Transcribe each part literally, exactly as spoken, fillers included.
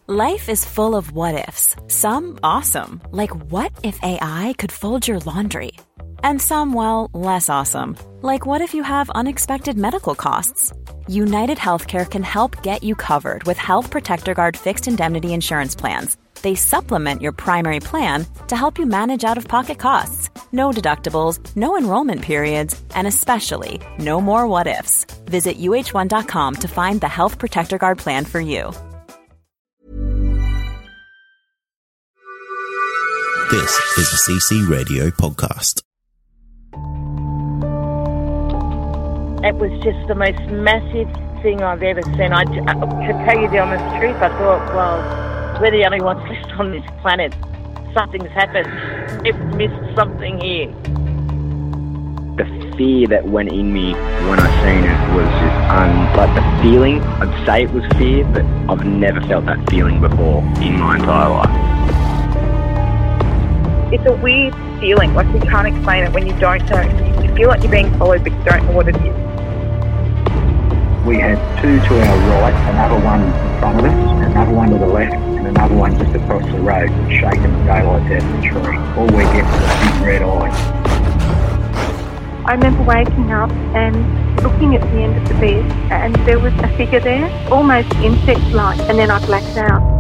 Life is full of what-ifs. Some awesome, like what if A I could fold your laundry? And some, well, less awesome, like what if you have unexpected medical costs? United Healthcare can help get you covered with Health Protector Guard fixed indemnity insurance plans. They supplement your primary plan to help you manage out-of-pocket costs. No deductibles, no enrollment periods, and especially no more what-ifs. Visit U H one dot com to find the Health Protector Guard plan for you. This is a C C Radio podcast. It was just the most massive thing I've ever seen. I, to tell you the honest truth, I thought, well, we're the only ones left on this planet. Something's happened. We've missed something here. The fear that went in me when I seen it was just un... Like the feeling, I'd say it was fear, but I've never felt that feeling before in my entire life. It's a weird feeling, like you can't explain it when you don't know. You feel like you're being followed, but you don't know what it is. We had two to our right, another one in front of us, another one to the left, and another one just across the road, shaking the daylight out of the tree. All we get was a big red eye. I remember waking up and looking at the end of the bed, and there was a figure there, almost insect-like, and then I blacked out.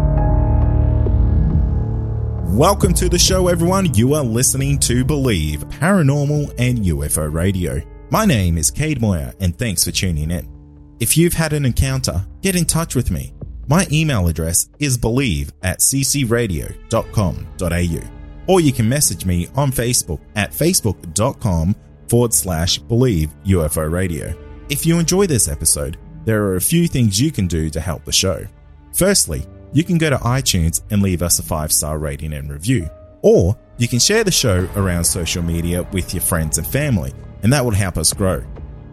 Welcome to the show, everyone. You are listening to Believe, Paranormal and U F O Radio. My name is Cade Moyer, and thanks for tuning in. If you've had an encounter, get in touch with me. My email address is believe at c c radio dot com dot a u, or you can message me on Facebook at facebook.com forward slash believe UFO Radio. If you enjoy this episode, there are a few things you can do to help the show. Firstly, you can go to iTunes and leave us a five-star rating and review. Or you can share the show around social media with your friends and family, and that will help us grow.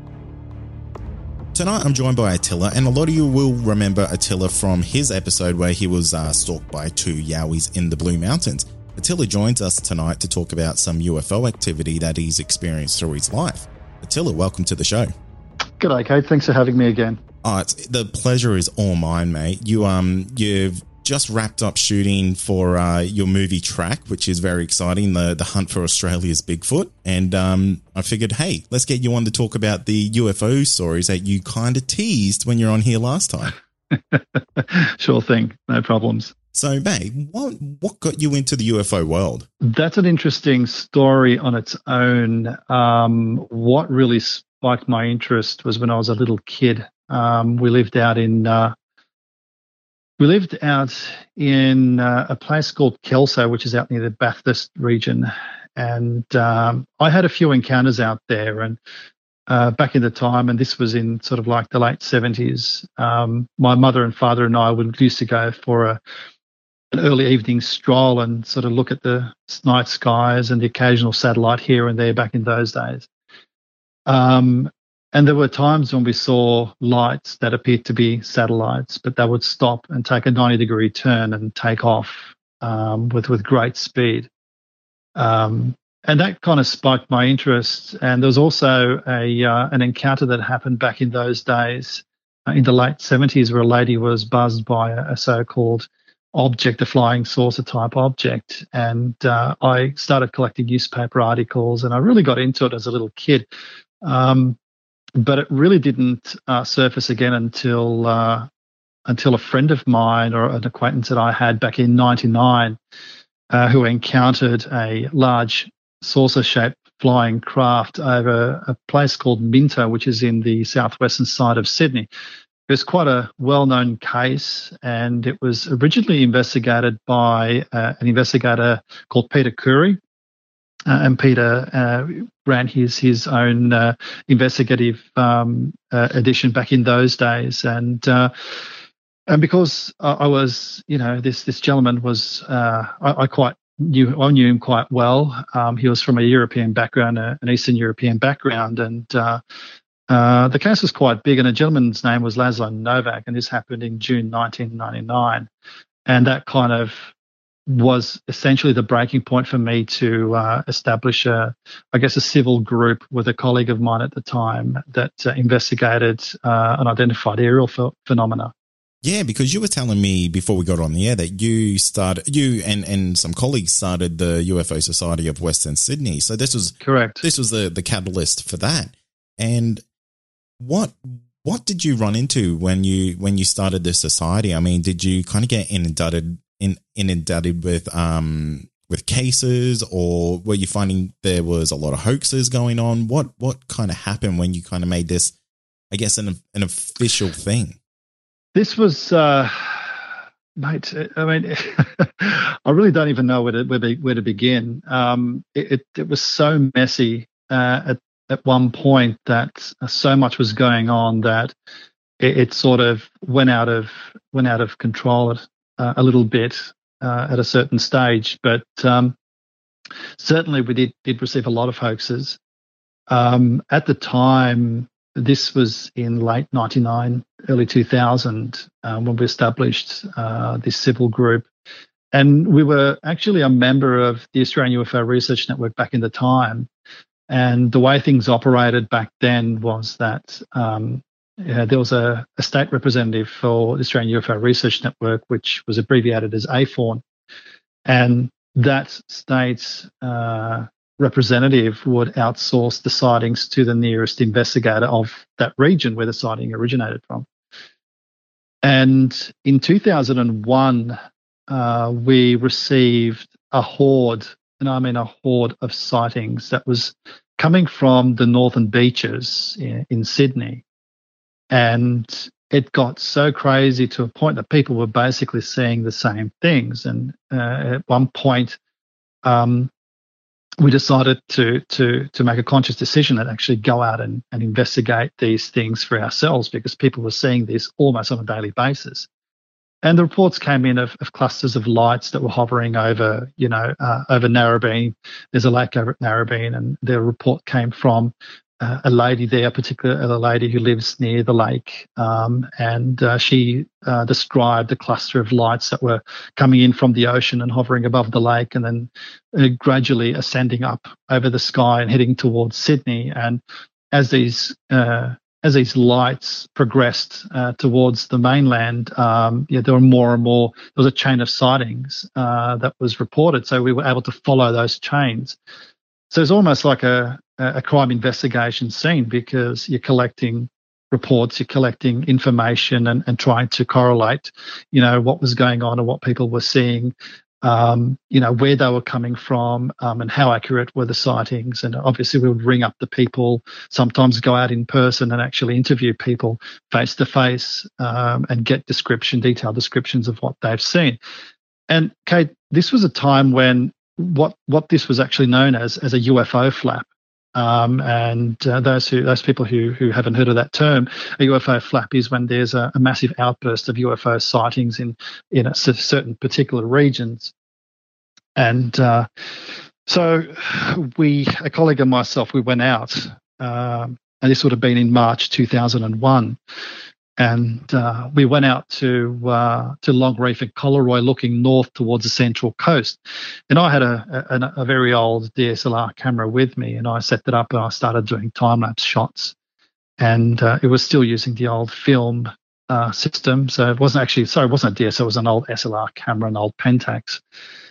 Tonight I'm joined by Attila, and a lot of you will remember Attila from his episode where he was uh, stalked by two Yowies in the Blue Mountains. Attila joins us tonight to talk about some U F O activity that he's experienced through his life. Attila, welcome to the show. G'day, Kate. Thanks for having me again. Oh, it's, the pleasure is all mine, mate. You um, you've just wrapped up shooting for uh, your movie Track, which is very exciting. The the hunt for Australia's Bigfoot, and um, I figured, hey, let's get you on to talk about the U F O stories that you kind of teased when you were on here last time. Sure thing, no problems. So, mate, what what got you into the U F O world? That's an interesting story on its own. Um, what really spiked my interest was when I was a little kid. Um, we lived out in uh, we lived out in uh, a place called Kelso, which is out near the Bathurst region, and um, I had a few encounters out there. And uh, back in the time, and this was in sort of like the late seventies, um, my mother and father and I would used to go for a an early evening stroll and sort of look at the night skies and the occasional satellite here and there back in those days. Um, And there were times when we saw lights that appeared to be satellites, but they would stop and take a ninety degree turn and take off um, with, with great speed. Um, and that kind of spiked my interest. And there was also a uh, an encounter that happened back in those days uh, in the late seventies where a lady was buzzed by a, a so-called object, a flying saucer type object. And uh, I started collecting newspaper articles, and I really got into it as a little kid. Um, But it really didn't uh, surface again until uh, until a friend of mine or an acquaintance that I had back in ninety-nine uh, who encountered a large saucer-shaped flying craft over a place called Minto, which is in the southwestern side of Sydney. It was quite a well-known case, and it was originally investigated by uh, an investigator called Peter Curry. Uh, and Peter uh, ran his his own uh, investigative um, uh, edition back in those days, and uh, and because I, I was, you know, this this gentleman was uh, I, I quite knew I knew him quite well. Um, he was from a European background, uh, an Eastern European background, and uh, uh, the case was quite big. And the gentleman's name was Laszlo Novak, and this happened in June nineteen ninety-nine, and that kind of was essentially the breaking point for me to uh, establish a, I guess, a civil group with a colleague of mine at the time that uh, investigated uh, and identified aerial ph- phenomena. Yeah, because you were telling me before we got on the air that you started, you and, and some colleagues started the U F O Society of Western Sydney. So this was correct. This was the, the catalyst for that. And what what did you run into when you when you started this society? I mean, did you kind of get inundated in, inundated with um with cases, or were you finding there was a lot of hoaxes going on? What what kind of happened when you kind of made this, I guess, an an official thing? This was, uh, mate. I mean, I really don't even know where to where, where to begin. Um, it, it it was so messy uh, at at one point that so much was going on that it, it sort of went out of went out of control uh, a little bit uh, at a certain stage. But um, certainly, we did did receive a lot of hoaxes. Um, at the time, this was in late ninety-nine, early two thousand, uh, when we established uh, this civil group. And we were actually a member of the Australian U F O Research Network back in the time. And the way things operated back then was that um, yeah, there was a, a state representative for the Australian U F O Research Network, which was abbreviated as A F O N. And that state's uh, representative would outsource the sightings to the nearest investigator of that region where the sighting originated from. And in two thousand one, uh, we received a horde, and I mean a horde of sightings that was coming from the northern beaches in, in Sydney. And it got so crazy to a point that people were basically seeing the same things. And uh, at one point, um, we decided to to to make a conscious decision and actually go out and, and investigate these things for ourselves, because people were seeing this almost on a daily basis. And the reports came in of, of clusters of lights that were hovering over, you know, uh, over Narrabeen. There's a lake over at Narrabeen, and the report came from uh, a lady there, a particular lady who lives near the lake, um, and uh, she uh, described a cluster of lights that were coming in from the ocean and hovering above the lake, and then uh, gradually ascending up over the sky and heading towards Sydney. And as these uh, as these lights progressed uh, towards the mainland, um, yeah, there were more and more. There was a chain of sightings uh, that was reported, so we were able to follow those chains. So it's almost like a, a crime investigation scene, because you're collecting reports, you're collecting information, and, and trying to correlate, you know, what was going on and what people were seeing, um, you know, where they were coming from, um, and how accurate were the sightings. And obviously we would ring up the people, sometimes go out in person and actually interview people face to face, um, and get description, detailed descriptions of what they've seen. And Kate, this was a time when what what this was actually known as as a U F O flap. Um, and uh, those who those people who who haven't heard of that term, a U F O flap is when there's a, a massive outburst of U F O sightings in in a certain particular regions. And uh, so we, a colleague and myself, we went out, um, and this would have been in March two thousand one. And uh, we went out to uh, to Longreef and Collaroy, looking north towards the Central Coast. And I had a, a, a very old D S L R camera with me, and I set that up and I started doing time-lapse shots. And uh, it was still using the old film uh, system. So it wasn't actually, sorry, it wasn't a D S L R, it was an old S L R camera, an old Pentax.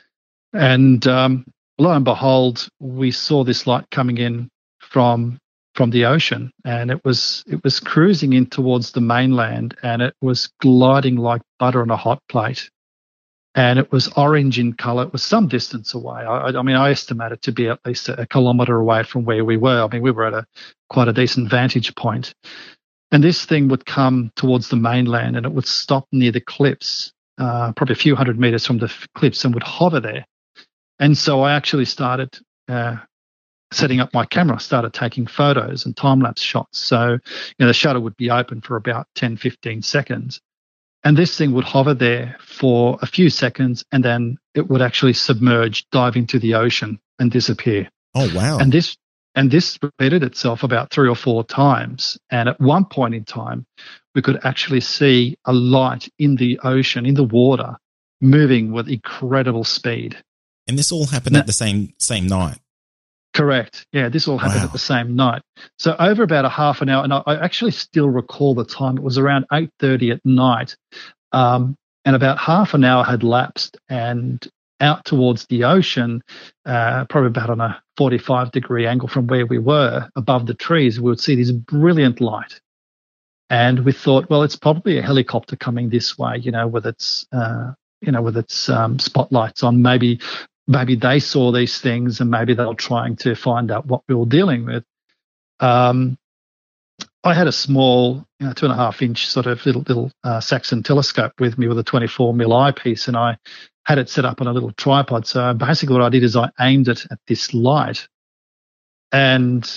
And um, lo and behold, we saw this light coming in from from the ocean, and it was it was cruising in towards the mainland, and it was gliding like butter on a hot plate, and it was orange in colour. It was some distance away. I, I mean, I estimate it to be at least a, a kilometre away from where we were. I mean, we were at a quite a decent vantage point, and this thing would come towards the mainland, and it would stop near the cliffs, uh, probably a few hundred metres from the cliffs, and would hover there. And so I actually started uh, setting up my camera, started taking photos and time-lapse shots. So, you know, the shutter would be open for about ten, fifteen seconds. And this thing would hover there for a few seconds, and then it would actually submerge, dive into the ocean and disappear. Oh, wow. And this and this repeated itself about three or four times. And at one point in time, we could actually see a light in the ocean, in the water, moving with incredible speed. And this all happened now, at the same same night? Correct. Yeah, this all happened wow. at the same night. So over about a half an hour, and I, I actually still recall the time. It was around eight thirty at night. Um, and about half an hour had lapsed, and out towards the ocean, uh, probably about on a forty-five degree angle from where we were above the trees, we would see this brilliant light. And we thought, well, it's probably a helicopter coming this way, you know, with its, uh, you know, with its um, spotlights on. Maybe, maybe they saw these things, and maybe they were trying to find out what we were dealing with. Um, I had a small, you know, two and a half inch sort of little little uh, Saxon telescope with me with a twenty-four mil eyepiece, and I had it set up on a little tripod. So basically, what I did is I aimed it at this light, and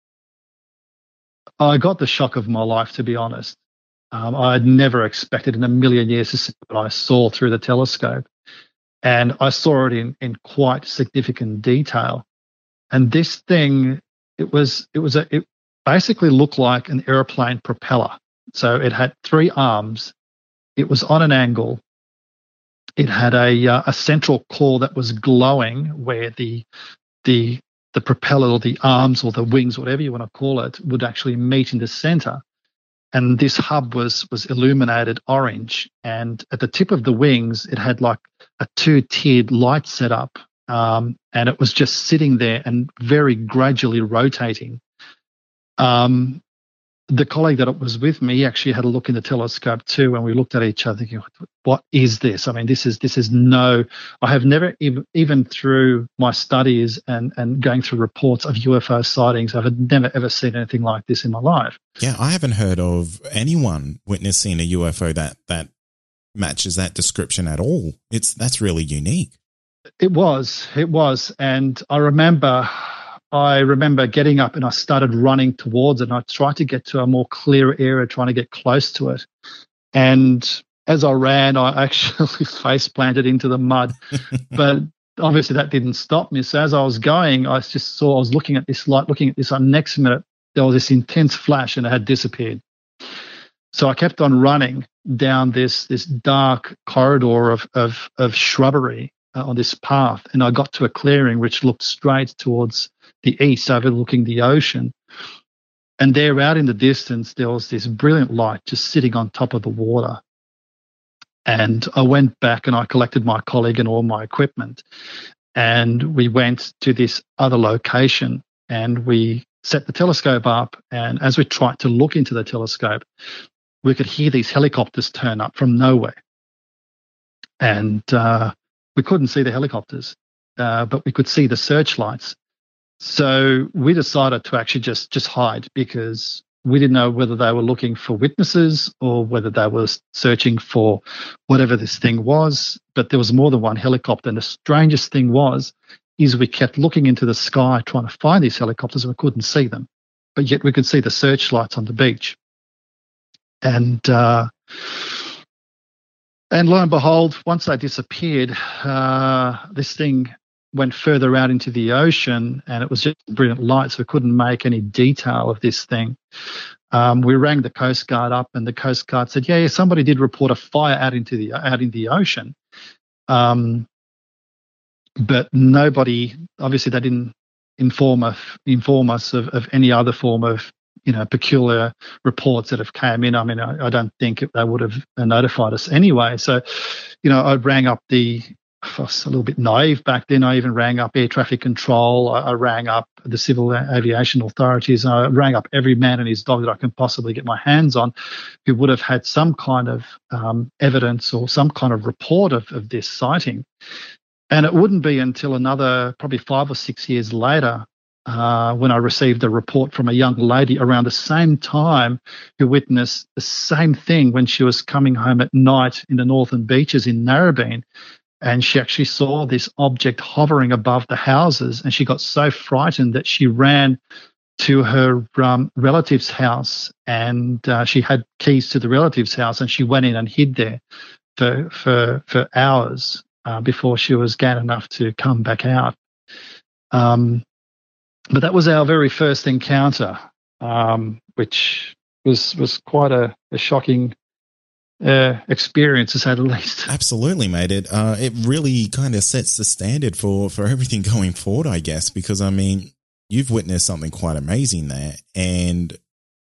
I got the shock of my life, to be honest. Um, I had never expected in a million years to see what I saw through the telescope, and I saw it in in quite significant detail. And this thing, it was it was a it, basically looked like an airplane propeller. So it had three arms. It was on an angle. It had a uh, a central core that was glowing, where the the the propeller or the arms or the wings, whatever you want to call it, would actually meet in the center. And this hub was was illuminated orange. And at the tip of the wings, it had like a two-tiered light setup, um, and it was just sitting there and very gradually rotating. Um, the colleague that was with me, he actually had a look in the telescope too, and we looked at each other thinking, what is this? I mean, this is this is no, I have never, even, even through my studies and, and going through reports of U F O sightings, I've never ever seen anything like this in my life. Yeah, I haven't heard of anyone witnessing a U F O that, that matches that description at all. It's that's really unique. It was, it was. And I remember... I remember getting up and I started running towards it, and I tried to get to a more clear area, trying to get close to it. And as I ran, I actually face planted into the mud. But obviously that didn't stop me. So as I was going, I just saw, I was looking at this light, looking at this, and next minute there was this intense flash and it had disappeared. So I kept on running down this this dark corridor of of, of shrubbery uh, on this path, and I got to a clearing which looked straight towards the east, overlooking the ocean. And there out in the distance, there was this brilliant light just sitting on top of the water. And I went back and I collected my colleague and all my equipment. And we went to this other location and we set the telescope up. And as we tried to look into the telescope, we could hear these helicopters turn up from nowhere. And uh, we couldn't see the helicopters, uh, but we could see the searchlights. So we decided to actually just, just hide, because we didn't know whether they were looking for witnesses or whether they were searching for whatever this thing was. But there was more than one helicopter. And the strangest thing was, is we kept looking into the sky trying to find these helicopters and we couldn't see them. But yet we could see the searchlights on the beach. And uh, and lo and behold, once they disappeared, uh, this thing went further out into the ocean, and it was just brilliant light, so we couldn't make any detail of this thing. Um, we rang the Coast Guard up, and the Coast Guard said, yeah, somebody did report a fire out into the out in the ocean. Um, but nobody, obviously they didn't inform us, inform us of, of any other form of, you know, peculiar reports that have came in. I mean, I, I don't think they would have notified us anyway. So, you know, I rang up the, I was a little bit naive back then. I even rang up air traffic control. I, I rang up the civil aviation authorities. And I rang up every man and his dog that I can possibly get my hands on who would have had some kind of um, evidence or some kind of report of, of this sighting. And it wouldn't be until another probably five or six years later uh, when I received a report from a young lady around the same time who witnessed the same thing when she was coming home at night in the northern beaches in Narrabeen. And she actually saw this object hovering above the houses, and she got so frightened that she ran to her um, relative's house, and uh, she had keys to the relative's house, and she went in and hid there for for for hours uh, before she was glad enough to come back out. Um, but that was our very first encounter, um, which was was quite a, a shocking Uh, experience, to say the least. Absolutely, mate. It uh, it really kind of sets the standard for, for everything going forward, I guess, because, I mean, you've witnessed something quite amazing there. And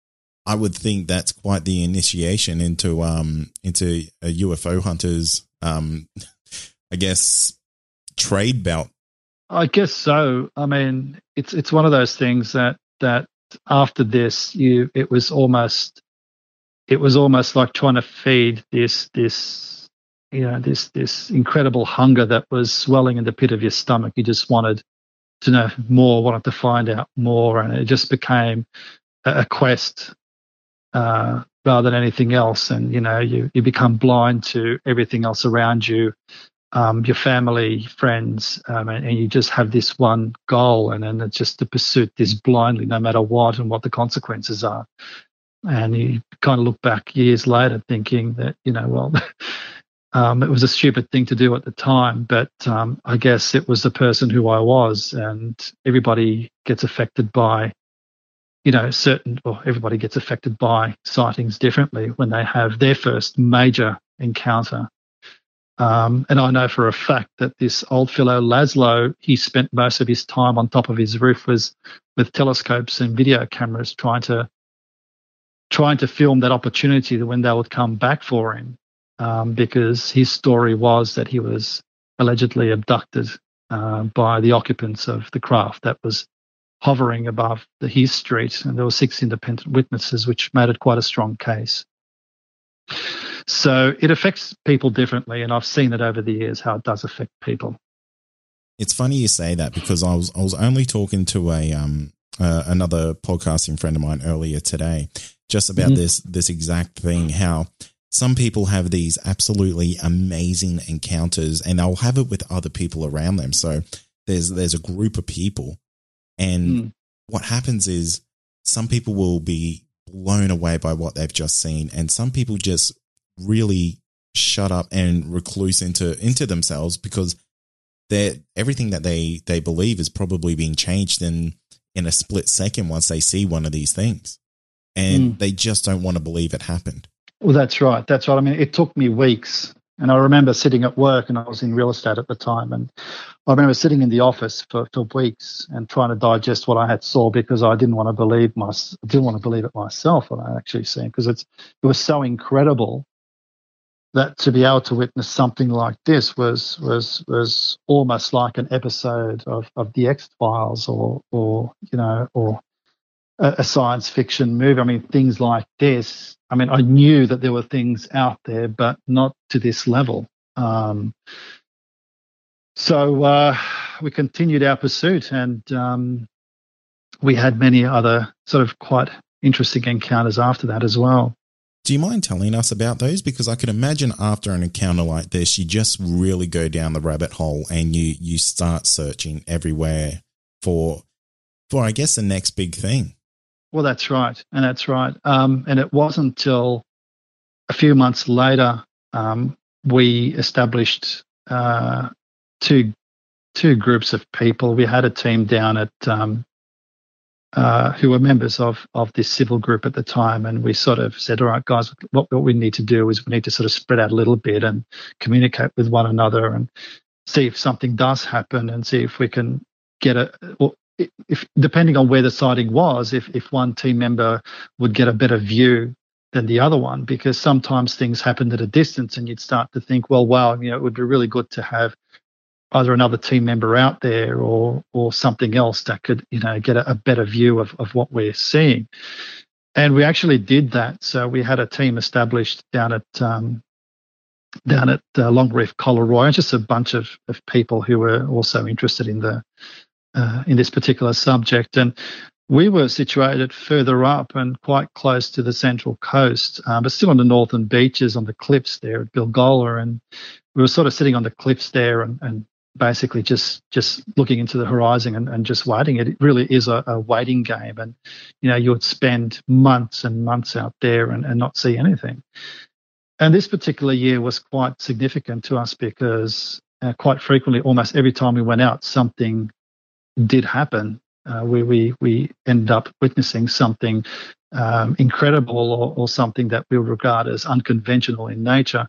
I would think that's quite the initiation into um into a U F O hunter's um I guess trade belt. I guess so. I mean, it's it's one of those things that that after this, you it was almost it was almost like trying to feed this this you know this this incredible hunger that was swelling in the pit of your stomach. You just wanted to know more, wanted to find out more, and it just became a, a quest uh, rather than anything else. And you know, you you become blind to everything else around you. Um, your family, friends, um, and, and you just have this one goal, and then it's just to pursue this blindly, no matter what and what the consequences are. And you kind of look back years later thinking that, you know, well, um, it was a stupid thing to do at the time, but um, I guess it was the person who I was, and everybody gets affected by, you know, certain, or everybody gets affected by sightings differently when they have their first major encounter. Um, and I know for a fact that this old fellow, Laszlo, he spent most of his time on top of his roof was with telescopes and video cameras trying to trying to film that opportunity that when they would come back for him, um, because his story was that he was allegedly abducted uh, by the occupants of the craft that was hovering above the his street, and there were six independent witnesses, which made it quite a strong case. So it affects people differently, and I've seen it over the years how it does affect people. It's funny you say that, because I was I was only talking to a um uh, another podcasting friend of mine earlier today just about mm-hmm. this this exact thing, how some people have these absolutely amazing encounters and they'll have it with other people around them. So there's there's a group of people, and mm. what happens is some people will be blown away by what they've just seen, and some people just really shut up and recluse into into themselves, because they're everything that they they believe is probably being changed in in a split second once they see one of these things, and mm. they just don't want to believe it happened. Well, that's right. That's right. I mean, it took me weeks, and I remember sitting at work, and I was in real estate at the time, and I remember sitting in the office for, for weeks and trying to digest what I had saw, because I didn't want to believe my I didn't want to believe it myself what I actually seen, because it's it was so incredible that to be able to witness something like this was was was almost like an episode of, of the X-Files, or or you know or a, a science fiction movie. I mean, things like this. I mean, I knew that there were things out there, but not to this level. Um, so uh, we continued our pursuit, and um, we had many other sort of quite interesting encounters after that as well. Do you mind telling us about those? Because I can imagine after an encounter like this, you just really go down the rabbit hole and you you start searching everywhere for, for I guess, the next big thing. Well, that's right. And that's right. Um, and it wasn't until a few months later um, we established uh, two two groups of people. We had a team down at um, Uh, who were members of of this civil group at the time, and we sort of said, all right, guys, what, what we need to do is we need to sort of spread out a little bit and communicate with one another and see if something does happen, and see if we can get a, or if depending on where the sighting was, if if one team member would get a better view than the other one, because sometimes things happened at a distance and you'd start to think, well, wow, you know, it would be really good to have either another team member out there or or something else that could, you know, get a, a better view of, of what we're seeing. And we actually did that. So we had a team established down at um, down at uh, Long Reef, Collaroy, just a bunch of, of people who were also interested in the uh, in this particular subject. And we were situated further up and quite close to the Central Coast, uh, but still on the northern beaches, on the cliffs there at Bilgola. And we were sort of sitting on the cliffs there and, and basically just just looking into the horizon and, and just waiting. It really is a, a waiting game. And, you know, you would spend months and months out there and, and not see anything. And this particular year was quite significant to us because uh, quite frequently, almost every time we went out, something did happen. Uh, we, we, we ended up witnessing something um, incredible or, or something that we regard as unconventional in nature.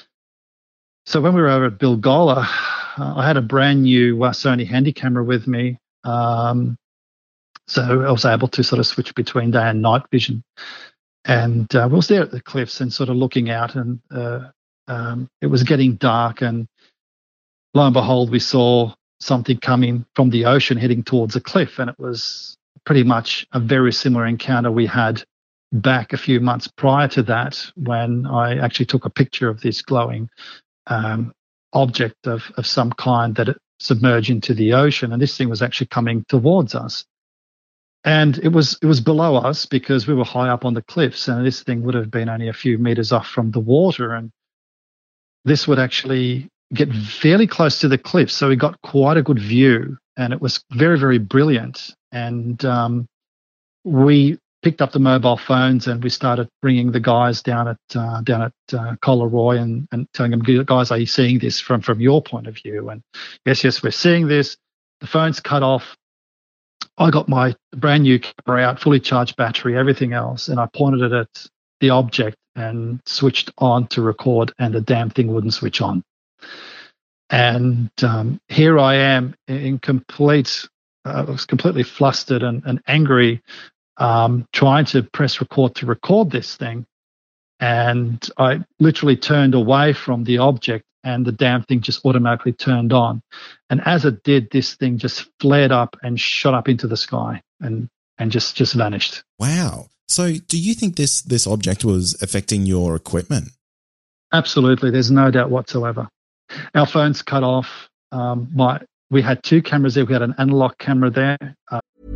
So when we were over at Bilgola, uh, I had a brand new uh, Sony handy camera with me. Um, so I was able to sort of switch between day and night vision. And uh, we was there at the cliffs and sort of looking out, and uh, um, it was getting dark, and lo and behold, we saw something coming from the ocean heading towards a cliff, and it was pretty much a very similar encounter we had back a few months prior to that, when I actually took a picture of this glowing um, object of, of some kind that it submerged into the ocean, and this thing was actually coming towards us. And it was it was below us because we were high up on the cliffs, and this thing would have been only a few meters off from the water, and this would actually get fairly close to the cliff. So we got quite a good view, and it was very, very brilliant. And um, we picked up the mobile phones and we started ringing the guys down at uh, down at uh, Collaroy and, and telling them, guys, are you seeing this from, from your point of view? And yes, yes, we're seeing this. The phone's cut off. I got my brand new camera out, fully charged battery, everything else, and I pointed it at the object and switched on to record, and the damn thing wouldn't switch on. And um, here I am in complete, uh, I was completely flustered and, and angry, um, trying to press record to record this thing. And I literally turned away from the object, and the damn thing just automatically turned on. And as it did, this thing just flared up and shot up into the sky and, and just, just vanished. Wow. So do you think this, this object was affecting your equipment? Absolutely. There's no doubt whatsoever. Our phones cut off. Um, my, we had two cameras there. We had an analog camera there. Uh,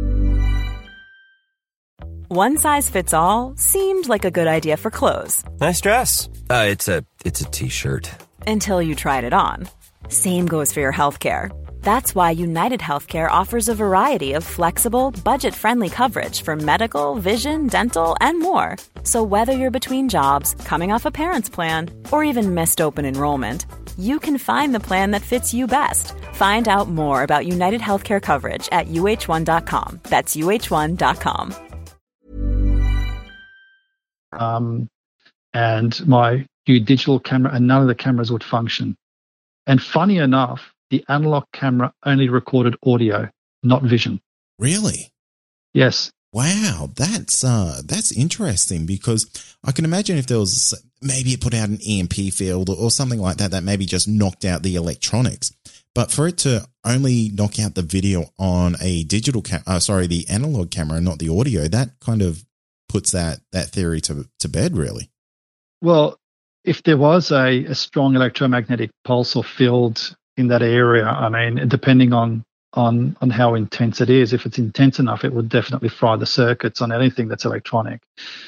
One size fits all seemed like a good idea for clothes. Nice dress. Uh, it's a it's a t-shirt. Until you tried it on. Same goes for your healthcare. That's why United Healthcare offers a variety of flexible, budget-friendly coverage for medical, vision, dental, and more. So whether you're between jobs, coming off a parent's plan, or even missed open enrollment, you can find the plan that fits you best. Find out more about United Healthcare coverage at U H one dot com. That's U H one dot com. Um, and my new digital camera, and none of the cameras would function. And funny enough, the analog camera only recorded audio, not vision. Really? Yes. Wow, that's uh, that's interesting, because I can imagine if there was, maybe it put out an E M P field or, or something like that that maybe just knocked out the electronics. But for it to only knock out the video on a digital cam, uh, sorry, the analog camera, not the audio, that kind of puts that that theory to to bed, really. Well, if there was a, a strong electromagnetic pulse or field in that area, I mean, depending on, on, on how intense it is, if it's intense enough, it would definitely fry the circuits on anything that's electronic.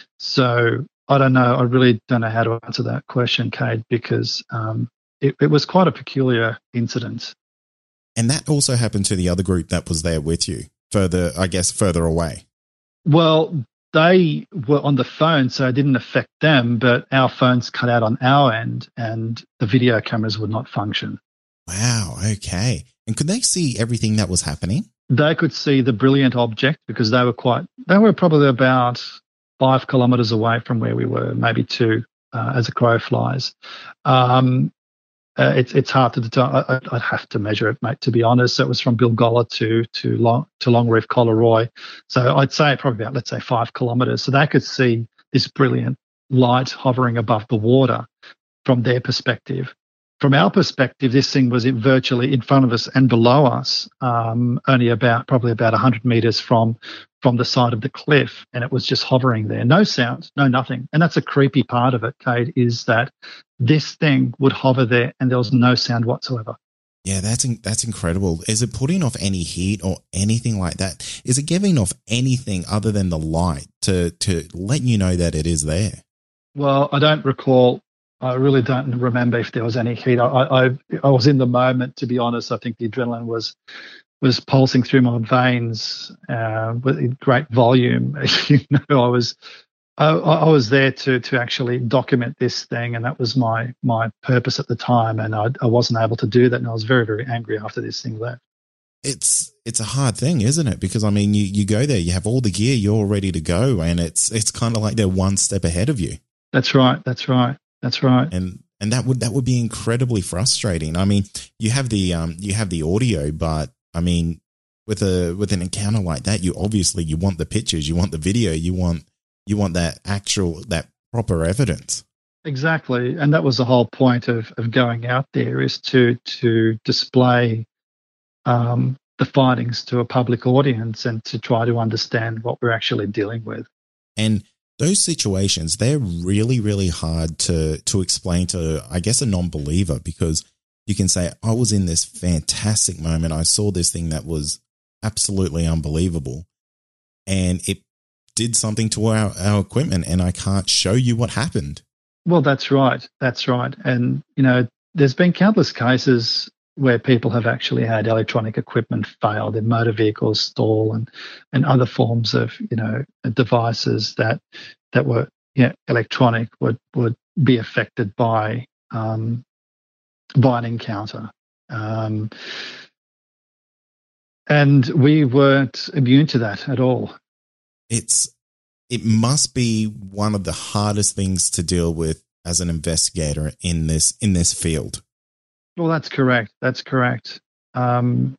So I don't know. I really don't know how to answer that question, Kate, because um, it, it was quite a peculiar incident. And that also happened to the other group that was there with you, further, I guess, further away. Well, they were on the phone, so it didn't affect them, but our phones cut out on our end and the video cameras would not function. Wow, okay. And could they see everything that was happening? They could see the brilliant object because they were quite, they were probably about five kilometres away from where we were, maybe two, uh, as a crow flies. Um, uh, it's it's hard to determine. I, I'd have to measure it, mate, to be honest. So it was from Bilgola to to Long to Longreef, Collaroy. So I'd say probably about, let's say, five kilometres. So they could see this brilliant light hovering above the water from their perspective. From our perspective, this thing was virtually in front of us and below us, um, only about probably about one hundred metres from from the side of the cliff, and it was just hovering there. No sound, no nothing. And that's a creepy part of it, Kate, is that this thing would hover there and there was no sound whatsoever. Yeah, that's that's incredible. Is it putting off any heat or anything like that? Is it giving off anything other than the light to to let you know that it is there? Well, I don't recall. I really don't remember if there was any heat. I, I I was in the moment, to be honest. I think the adrenaline was was pulsing through my veins uh, with great volume. you know, I was I, I was there to to actually document this thing, and that was my my purpose at the time. And I, I wasn't able to do that, and I was very very angry after this thing left. It's it's a hard thing, isn't it? Because I mean, you you go there, you have all the gear, you're ready to go, and it's it's kind of like they're one step ahead of you. That's right. That's right. That's right. And and that would that would be incredibly frustrating. I mean, you have the um you have the audio, but I mean, with a with an encounter like that, you obviously you want the pictures, you want the video, you want You want that actual, that proper evidence. Exactly. And that was the whole point of, of going out there, is to to display um, the findings to a public audience and to try to understand what we're actually dealing with. And those situations, they're really, really hard to to explain to, I guess, a non-believer, because you can say, I was in this fantastic moment. I saw this thing that was absolutely unbelievable, and it did something to our, our equipment, and I can't show you what happened. Well, that's right. That's right. And, you know, there's been countless cases where people have actually had electronic equipment fail, their motor vehicles stall, and, and other forms of, you know, devices that that were yeah, electronic would, would be affected by um, by an encounter. Um, and we weren't immune to that at all. It's it must be one of the hardest things to deal with as an investigator in this in this field. Well, that's correct. That's correct. Um,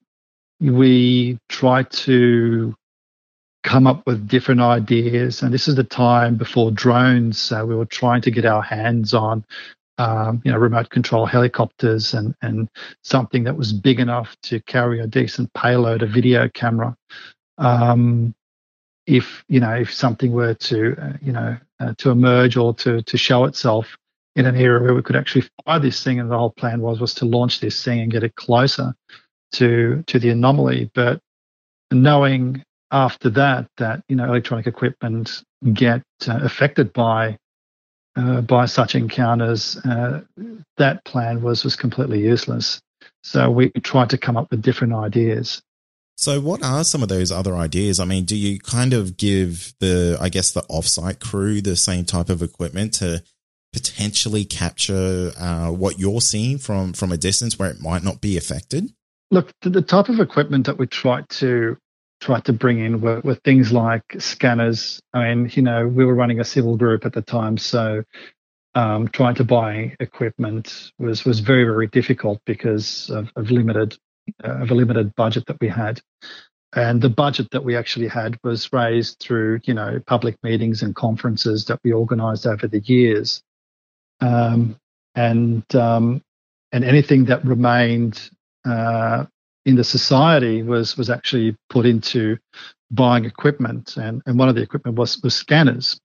we try to come up with different ideas, and this is the time before drones. So we were trying to get our hands on, um, you know, remote control helicopters and and something that was big enough to carry a decent payload, a video camera. Um, if you know, if something were to uh, you know uh, to emerge or to to show itself in an area where we could actually fire this thing, and the whole plan was was to launch this thing and get it closer to to the anomaly. But knowing after that that you know electronic equipment get uh, affected by uh, by such encounters, uh, that plan was was completely useless. So we tried to come up with different ideas. So what are some of those other ideas? I mean, do you kind of give the, I guess, the offsite crew the same type of equipment to potentially capture uh, what you're seeing from, from a distance where it might not be affected? Look, the, the type of equipment that we tried to try to bring in were, were things like scanners. I mean, you know, we were running a civil group at the time, so um, trying to buy equipment was was very, very difficult because of, of limited uh, of a limited budget that we had. And the budget that we actually had was raised through, you know, public meetings and conferences that we organised over the years. Um, and um, and anything that remained uh, in the society was was actually put into buying equipment, and, and one of the equipment was was scanners.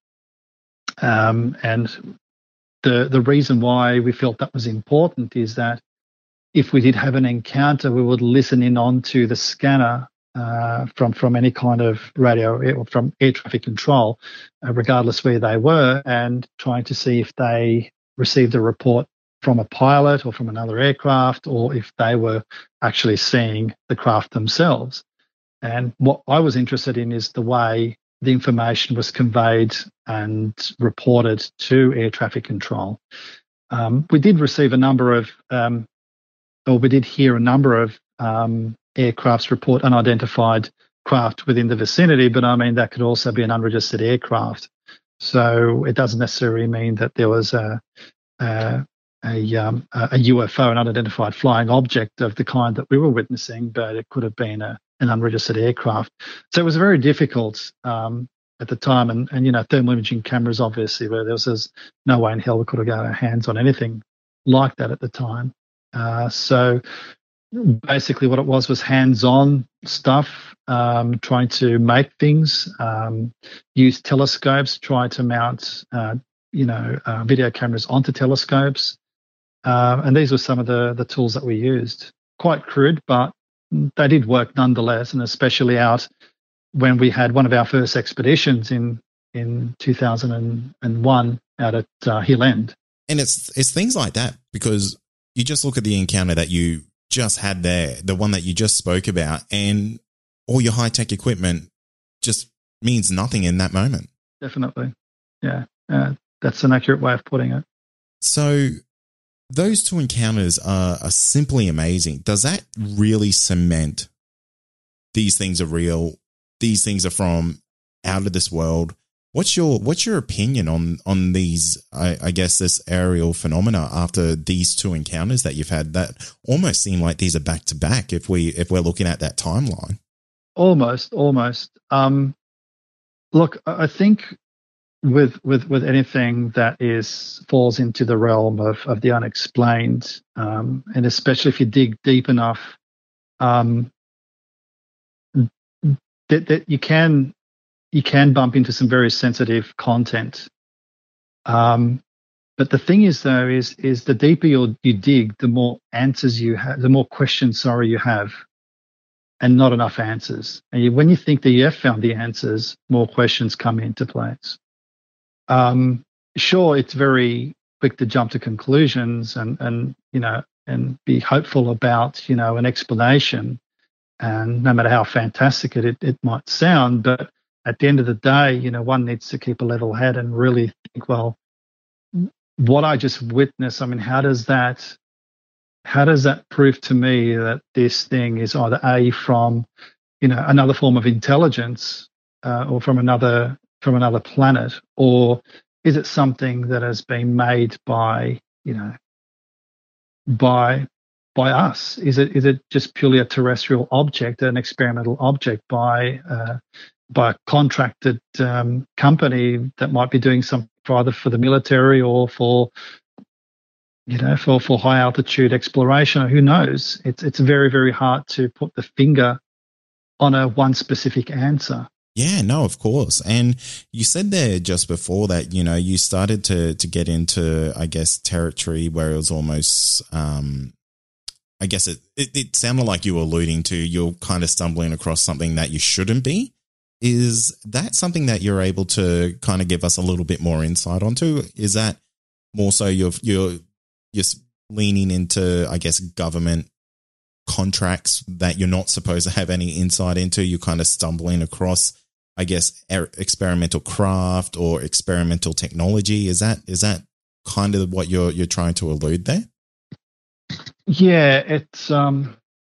Um, and the the reason why we felt that was important is that if we did have an encounter, we would listen in onto the scanner uh, from from any kind of radio or from air traffic control, uh, regardless where they were, and trying to see if they received a report from a pilot or from another aircraft, or if they were actually seeing the craft themselves. And what I was interested in is the way the information was conveyed and reported to air traffic control. Um, we did receive a number of, um, or we did hear a number of um, aircrafts report unidentified craft within the vicinity, but I mean, that could also be an unregistered aircraft. So it doesn't necessarily mean that there was a, a A, um, a U F O, an unidentified flying object of the kind that we were witnessing, but it could have been a, an unregistered aircraft. So it was very difficult um, at the time. And, and, you know, thermal imaging cameras, obviously, where there was, there was no way in hell we could have got our hands on anything like that at the time. Uh, so basically what it was was hands-on stuff, um, trying to make things, um, use telescopes, try to mount, uh, you know, uh, video cameras onto telescopes. Uh, and these were some of the, the tools that we used. Quite crude, but they did work nonetheless, and especially out when we had one of our first expeditions in, in two thousand one out at uh, Hill End. And it's it's things like that, because you just look at the encounter that you just had there, the one that you just spoke about, and all your high-tech equipment just means nothing in that moment. Definitely. Yeah, uh, that's an accurate way of putting it. So those two encounters are, are simply amazing. Does that really cement these things are real? These things are from out of this world. What's your what's your opinion on on these? I, I guess this aerial phenomena after these two encounters that you've had that almost seem like these are back to back. If we if we're looking at that timeline, almost, almost. Um, look, I think with with with anything that is falls into the realm of of the unexplained, um, and especially if you dig deep enough, um, that that you can you can bump into some very sensitive content. Um, but the thing is, though, is is the deeper you you dig, the more answers you have, the more questions, sorry, you have, and not enough answers. And you, when you think that you have found the answers, more questions come into place. Um, sure, it's very quick to jump to conclusions and, and you know and be hopeful about you know an explanation, and no matter how fantastic it, it it might sound, but at the end of the day, you know, one needs to keep a level head and really think, well, what I just witnessed, I mean, how does that how does that prove to me that this thing is either A, from you know another form of intelligence, uh, or from another from another planet, or is it something that has been made by, you know, by by us? Is it is it just purely a terrestrial object, an experimental object by uh, by a contracted um, company that might be doing something for either for the military or for you know for, for high altitude exploration? Who knows? It's it's very very hard to put the finger on a one specific answer. Yeah, no, of course. And you said there just before that, you know, you started to to get into, I guess, territory where it was almost, um, I guess it, it, it sounded like you were alluding to you're kind of stumbling across something that you shouldn't be. Is that something that you're able to kind of give us a little bit more insight onto? Is that more so you're, you're, you're leaning into, I guess, government contracts that you're not supposed to have any insight into? You're kind of stumbling across, I guess, er- experimental craft or experimental technology. Is that is that kind of what you're you're trying to allude there? Yeah, it's. Um,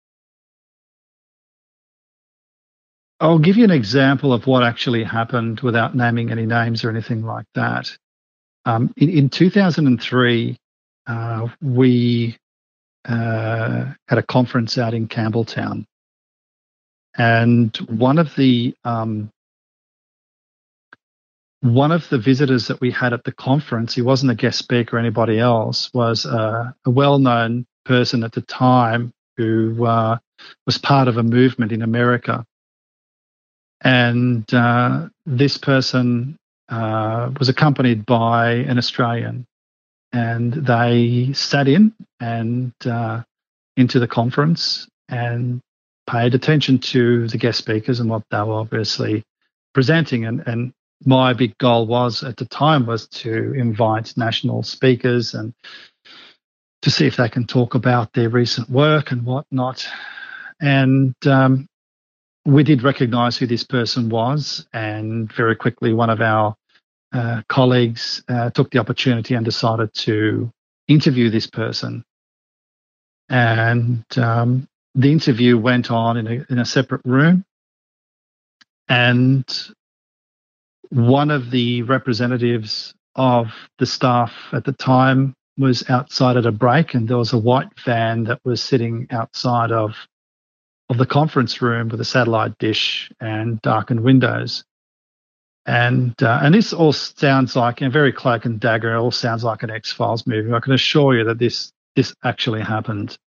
I'll give you an example of what actually happened without naming any names or anything like that. Um, in, in two thousand three, uh, we uh, had a conference out in Campbelltown, and one of the um, One of the visitors that we had at the conference, he wasn't a guest speaker or anybody else, was uh, a well-known person at the time who uh, was part of a movement in America. And uh, this person uh, was accompanied by an Australian. And they sat in and uh, into the conference and paid attention to the guest speakers and what they were obviously presenting. And, and my big goal was at the time was to invite national speakers and to see if they can talk about their recent work and whatnot. And um, we did recognise who this person was, and very quickly one of our uh, colleagues uh, took the opportunity and decided to interview this person. And um, the interview went on in a, in a separate room, and one of the representatives of the staff at the time was outside at a break, and there was a white van that was sitting outside of of the conference room with a satellite dish and darkened windows. And uh, and this all sounds like, a very cloak and dagger, it all sounds like an X-Files movie. I can assure you that this this actually happened.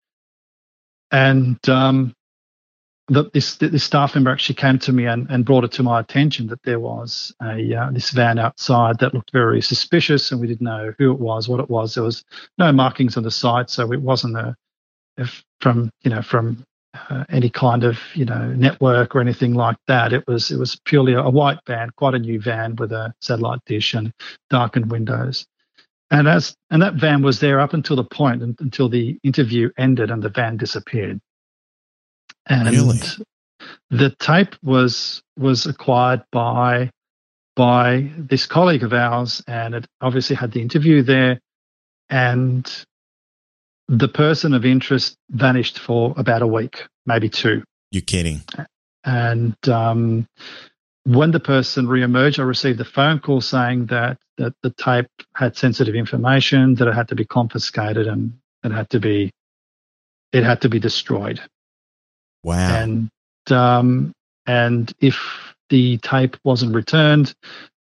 And um, the, this this staff member actually came to me and, and brought it to my attention that there was a uh, this van outside that looked very suspicious, and we didn't know who it was, what it was. There was no markings on the side, so it wasn't a if from you know from uh, any kind of you know network or anything like that. It was it was purely a, a white van, quite a new van with a satellite dish and darkened windows. And as and that van was there up until the point until the interview ended and the van disappeared. And really? the tape was was acquired by by this colleague of ours, and it obviously had the interview there. And the person of interest vanished for about a week, maybe two. You're kidding. And um, when the person reemerged, I received a phone call saying that, that the tape had sensitive information, that it had to be confiscated, and it had to be it had to be destroyed. Wow. And um, and if the tape wasn't returned,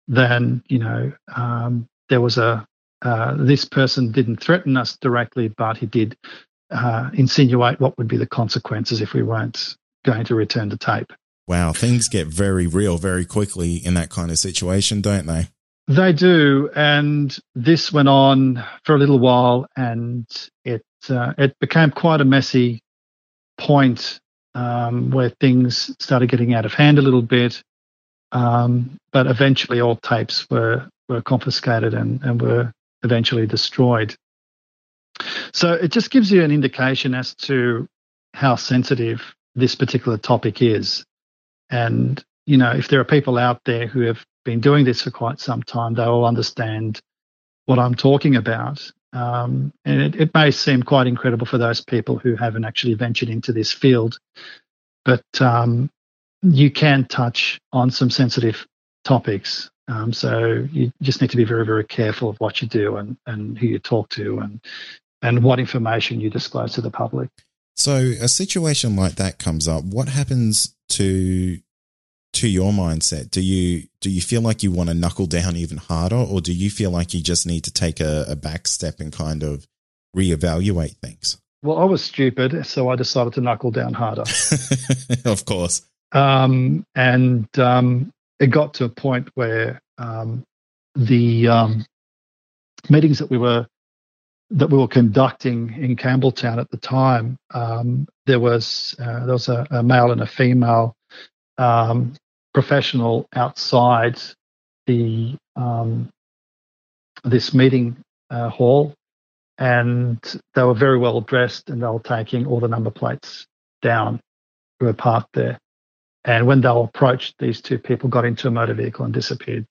than, you know, um, there was a, uh, this person didn't threaten us directly, but he did uh, insinuate what would be the consequences if we weren't going to return the tape. Wow, things get very real very quickly in that kind of situation, don't they? They do, and this went on for a little while, and it uh, it became quite a messy point um, where things started getting out of hand a little bit. Um, but eventually, all tapes were were confiscated and, and were eventually destroyed. So it just gives you an indication as to how sensitive this particular topic is. And, you know, if there are people out there who have been doing this for quite some time, they will understand what I'm talking about. Um, and it, it may seem quite incredible for those people who haven't actually ventured into this field, but um, you can touch on some sensitive topics. Um, so you just need to be very, very careful of what you do and, and who you talk to and and what information you disclose to the public. So a situation like that comes up. What happens to to your mindset? Do you do you feel like you want to knuckle down even harder, or do you feel like you just need to take a, a back step and kind of reevaluate things? Well, I was stupid, so I decided to knuckle down harder. Of course. Um, and um, it got to a point where um, the um, meetings that we were that we were conducting in Campbelltown at the time, um, there was uh, there was a, a male and a female um, professional outside the um, this meeting uh, hall, and they were very well dressed, and they were taking all the number plates down who were parked there. And when they were approached, these two people got into a motor vehicle and disappeared.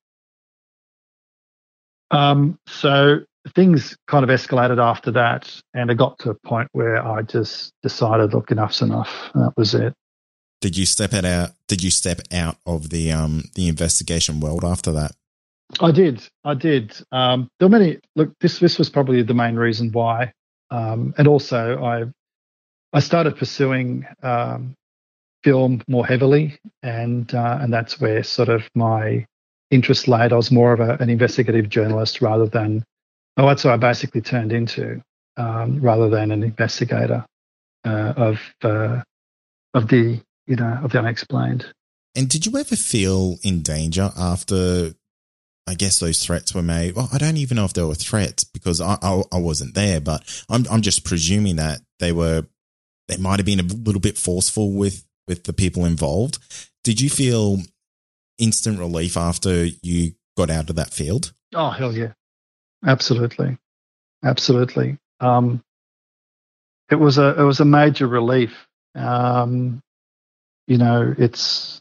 Um, so things kind of escalated after that, and it got to a point where I just decided, look, enough's enough. And that was it. Did you step it out? Did you step out of the um the investigation world after that? I did. I did. Um, there were many. Look, this this was probably the main reason why, um, and also I I started pursuing um, film more heavily, and uh, and that's where sort of my interest laid. I was more of a, an investigative journalist rather than. Oh, that's what I basically turned into, um, rather than an investigator uh, of uh, of the you know of the unexplained. And did you ever feel in danger after, I guess, those threats were made? Well, I don't even know if they were threats because I I, I wasn't there, but I'm I'm just presuming that they were. They might have been a little bit forceful with with the people involved. Did you feel instant relief after you got out of that field? Oh, hell yeah. Absolutely. Absolutely. Um, it was a, it was a major relief. Um, you know, it's,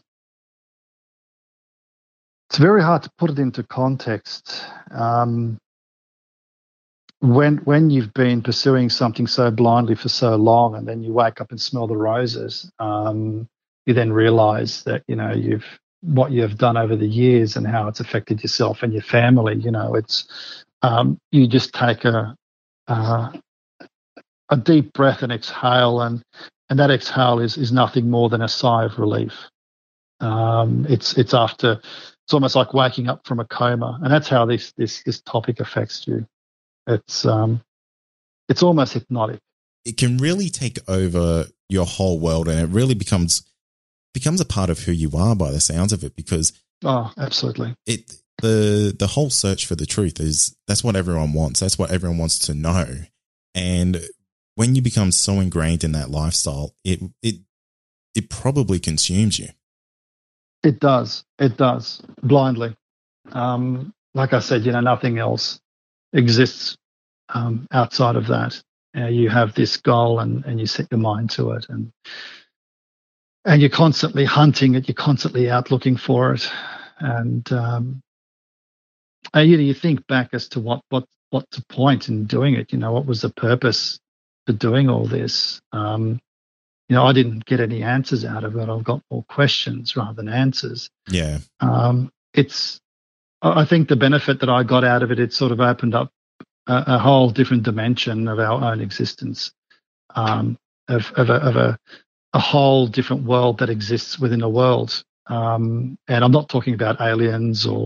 it's very hard to put it into context. Um, when, when you've been pursuing something so blindly for so long, and then you wake up and smell the roses, um, you then realize that, you know, you've, what you've done over the years and how it's affected yourself and your family, you know, it's, Um, you just take a uh, a deep breath and exhale, and, and that exhale is, is nothing more than a sigh of relief. Um, it's it's after it's almost like waking up from a coma, and that's how this this this topic affects you. It's um it's almost hypnotic. It can really take over your whole world, and it really becomes becomes a part of who you are by the sounds of it. Because oh, absolutely, it. The the whole search for the truth is that's what everyone wants. That's what everyone wants to know. And when you become so ingrained in that lifestyle, it it it probably consumes you. It does. It does blindly. Um, like I said, you know, nothing else exists um, outside of that. Uh, you have this goal, and, and you set your mind to it, and and you're constantly hunting it. You're constantly out looking for it, and um, And you, you think back as to what, what, what's the point in doing it? You know, what was the purpose for doing all this? Um, you know, I didn't get any answers out of it. I've got more questions rather than answers. Yeah. Um, it's, I think the benefit that I got out of it, it sort of opened up a, a whole different dimension of our own existence, um, of, of, a, of a, a whole different world that exists within a world. Um, and I'm not talking about aliens or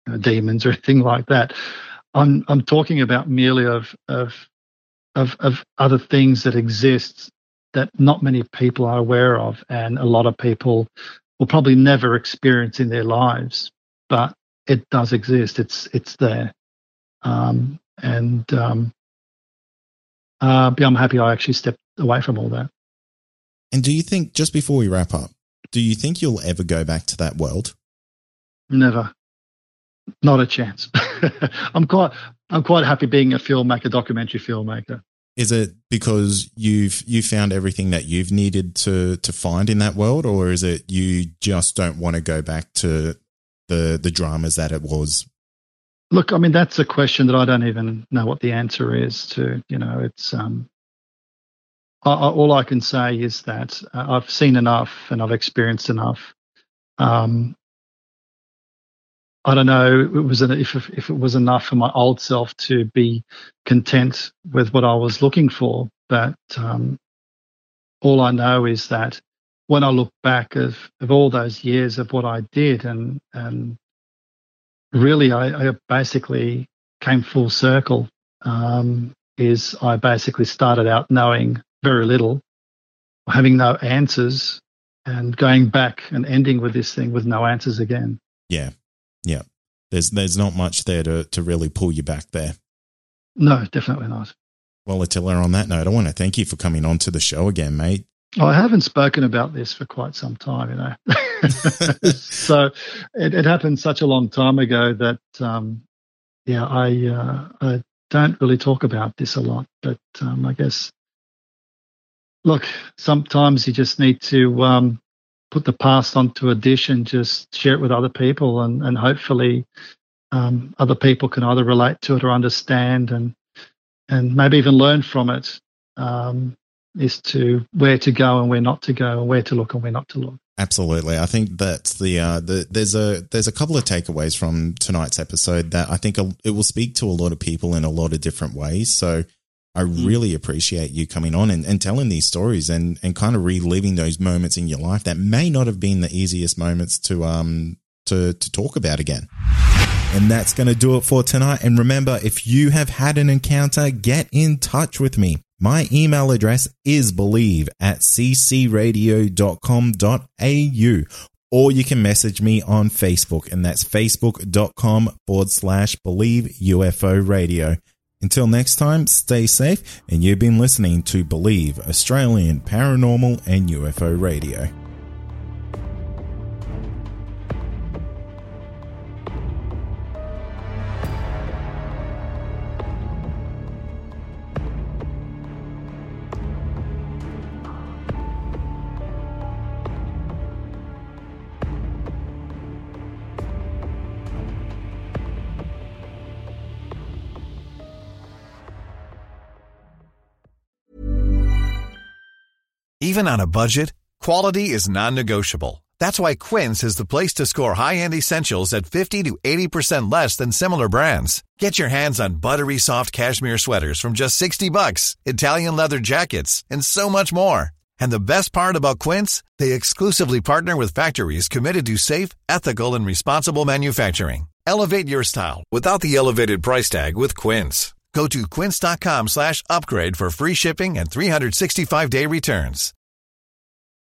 know, demons or anything like that. I'm I'm talking about merely of of of of other things that exist that not many people are aware of, and a lot of people will probably never experience in their lives. But it does exist. It's it's there, um, and um, uh, I'm happy I actually stepped away from all that. And do you think, just before we wrap up, do you think you'll ever go back to that world? Never. Not a chance. I'm quite I'm quite happy being a filmmaker, documentary filmmaker. Is it because you've you found everything that you've needed to to find in that world, or is it you just don't want to go back to the the dramas that it was? Look, I mean, that's a question that I don't even know what the answer is to. You know, it's um, I, I, all I can say is that uh, I've seen enough and I've experienced enough. Um, I don't know if it was if if it was enough for my old self to be content with what I was looking for, but um, all I know is that when I look back of, of all those years of what I did, and and really I, I basically came full circle. Um, is I basically started out knowing very little, having no answers, and going back and ending with this thing with no answers again. Yeah. Yeah, there's there's not much there to, to really pull you back there. No, definitely not. Well, Attila, on that note, I want to thank you for coming on to the show again, mate. I haven't spoken about this for quite some time, you know. So it, it happened such a long time ago that, um, yeah, I uh, I don't really talk about this a lot. But um, I guess, look, sometimes you just need to um, put the past onto a dish and just share it with other people, and, and hopefully um, other people can either relate to it or understand, and and maybe even learn from it, um, as to where to go and where not to go, and where to look and where not to look. Absolutely. I think that's the, uh, the there's a there's a couple of takeaways from tonight's episode that I think it will speak to a lot of people in a lot of different ways. So I really appreciate you coming on and, and telling these stories and, and kind of reliving those moments in your life that may not have been the easiest moments to um to to talk about again. And that's going to do it for tonight. And remember, if you have had an encounter, get in touch with me. My email address is believe at c c radio dot com dot a u, or you can message me on Facebook, and that's facebook.com forward slash believe UFO radio. Until next time, stay safe, and you've been listening to Believe, Australian Paranormal and U F O Radio. Even on a budget, quality is non-negotiable. That's why Quince is the place to score high-end essentials at fifty to eighty percent less than similar brands. Get your hands on buttery soft cashmere sweaters from just sixty bucks, Italian leather jackets, and so much more. And the best part about Quince, they exclusively partner with factories committed to safe, ethical, and responsible manufacturing. Elevate your style without the elevated price tag with Quince. Go to quince.com slash upgrade for free shipping and three sixty-five day returns.